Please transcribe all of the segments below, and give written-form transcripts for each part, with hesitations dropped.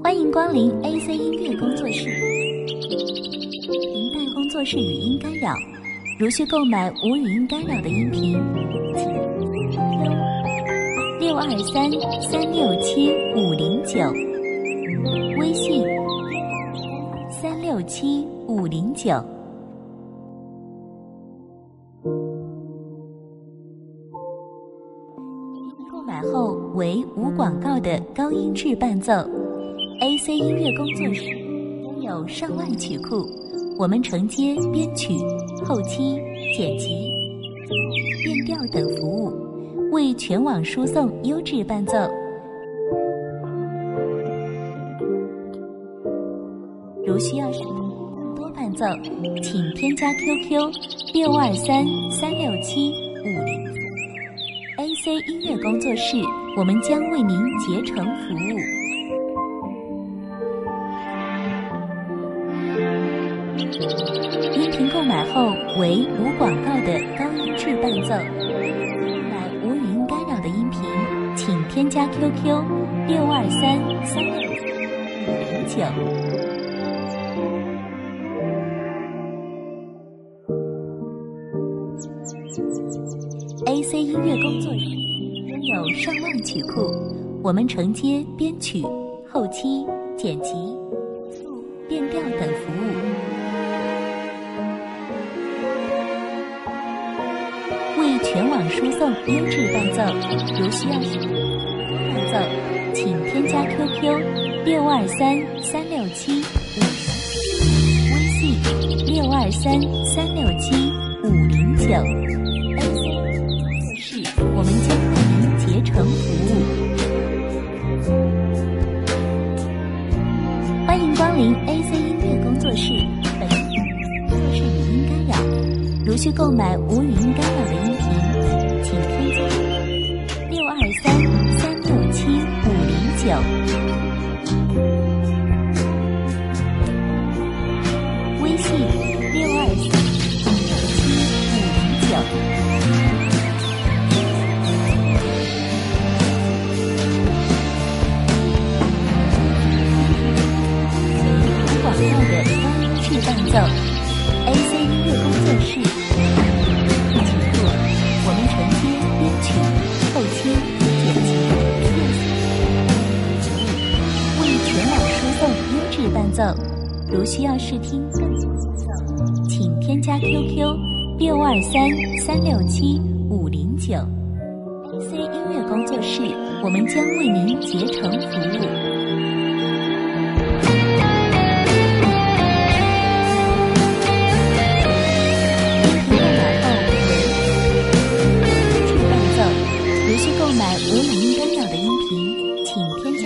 欢迎光临 AC 音乐工作室。您待工作室语音干扰，如需购买无语音干扰的音频，请623-367-509，微信367-509。购买后为无广告的高音质伴奏。AC 音乐工作室拥有上万曲库，我们承接编曲、后期、剪辑、变调等服务，为全网输送优质伴奏。如需要使用更多伴奏，请添加 QQ 623-367-504。AC 音乐工作室，我们将为您竭诚服务。音频购买后为无广告的高音质伴奏。购买无语音干扰的音频，请添加 QQ 623-367-509。AC 音乐工作室拥有上万曲库，我们承接编曲、后期、剪辑、变调等服务，为全网输送优质伴奏。如需要使用伴奏，请添加 QQ 623-367-509，微信623-367-509。我们将为您竭诚服务。欢迎光临 AC 音乐工作室。本工作室语音干扰，如需购买无语音干扰的音频，请添加623-367-509，微信623-367-509。伴奏 AC 音乐工作室，请入我们承接编曲、后期、剪辑、为全网输送优质伴奏。如需要试听更多伴奏，请添加 QQ 623-367-509。AC 音乐工作室，我们将为您竭诚服务。买无语音干扰的音频，请添加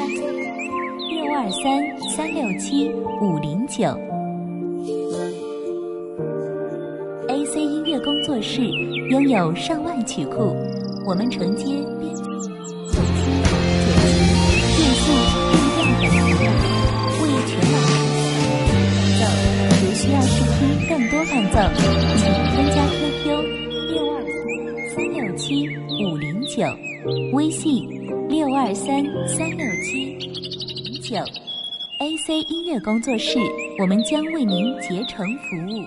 623-367-509。AC 音乐工作室拥有上万曲库，我们承接编曲、后期、剪辑、变速、变调等服务，为全网输送伴奏。如需要试听更多伴奏，请添加 QQ 623-367-509。微信623-367-509。AC 音乐工作室，我们将为您竭诚服务。